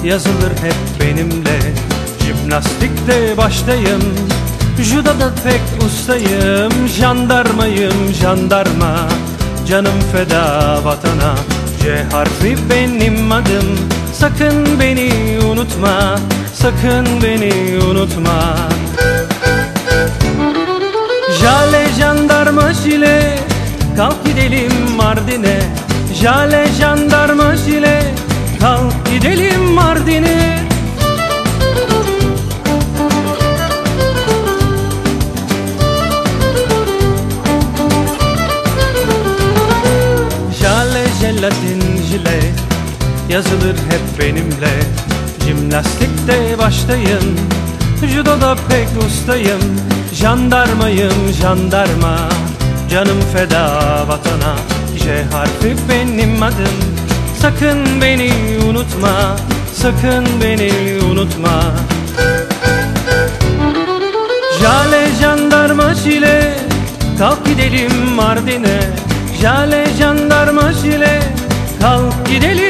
yazılır hep benimle. Jimnastikte baştayım, judoda pek ustayım. Jandarmayım jandarma, canım feda vatana. C harfi benim adım, sakın beni unutma, sakın beni unutma. Jale jandarma jile, kalk gidelim Mardin'e. Jale jandarma jile, kalk gidelim Mardin'e. Jale jelatin jile, yazılır hep benimle. Jimnastikte baştayım, judoda pek ustayım. Jandarmayım jandarma, canım feda vatana. J harfi benim adım, sakın beni unutma, sakın beni unutma. Jale jandarma jile, kalk gidelim Mardin'e. Jale jandarma jile, kalk gidelim